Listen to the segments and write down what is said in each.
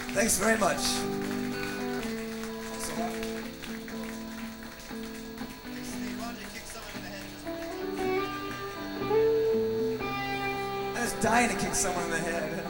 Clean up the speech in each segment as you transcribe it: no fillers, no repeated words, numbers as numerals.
Thanks very much. I was dying to kick someone in the head.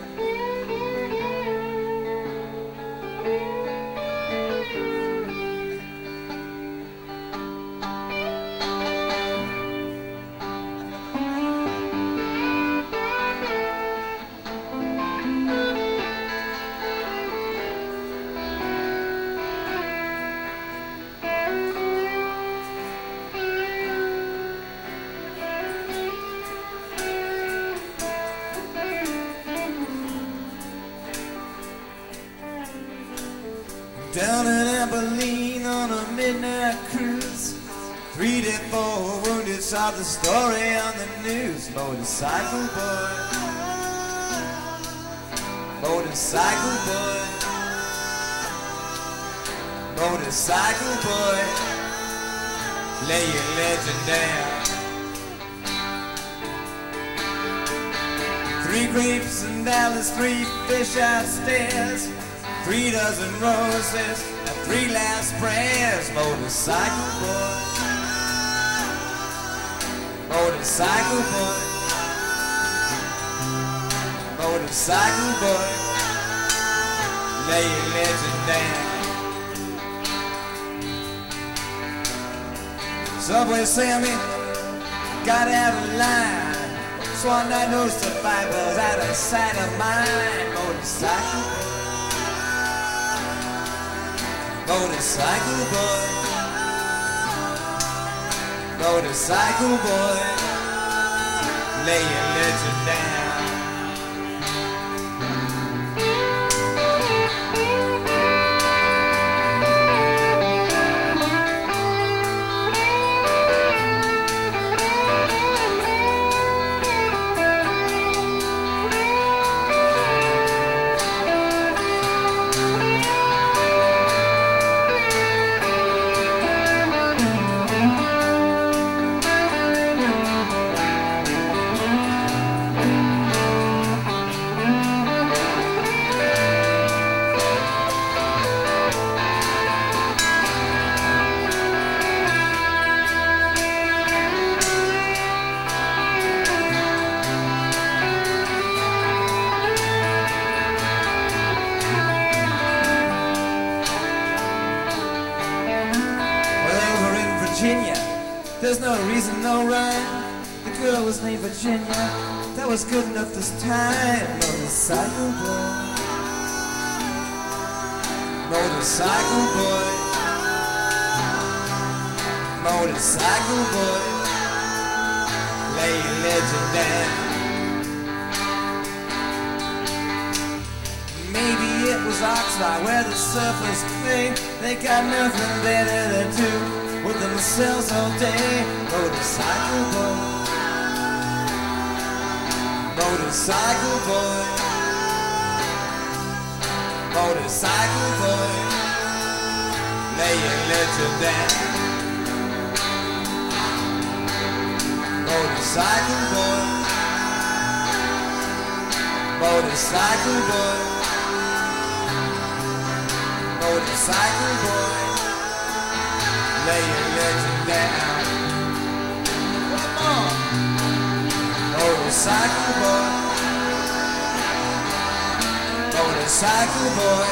Down in Abilene on a midnight cruise, 3 dead, 4 wounded, saw the story on the news. Motorcycle boy, motorcycle boy, motorcycle boy, lay your legend down. 3 grapes in Dallas, 3 fish outstairs, 3 dozen roses and 3 last prayers. Motorcycle boy, motorcycle boy, motorcycle boy, lay your legend down. Subway Sammy got out of line, swan night knows the Bible's out of sight of mind. Motorcycle boy, motorcycle boy, motorcycle boy, lay your legend down. Virginia, there's no reason, no rhyme. The girl was named Virginia, that was good enough this time. Motorcycle boy, motorcycle boy, motorcycle boy, lay your legend down. Maybe it was Oxnard where the surfers play. They got nothing better to do with themselves all day. Motorcycle boy, motorcycle boy, motorcycle boy, lay your legend down. Motorcycle boy, motorcycle boy, motorcycle boy, lay your legend down. One more. Motorcycle boy, motorcycle boy,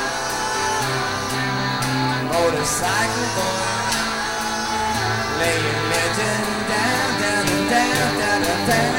motorcycle boy, lay your legend down, down, down, down, down, down.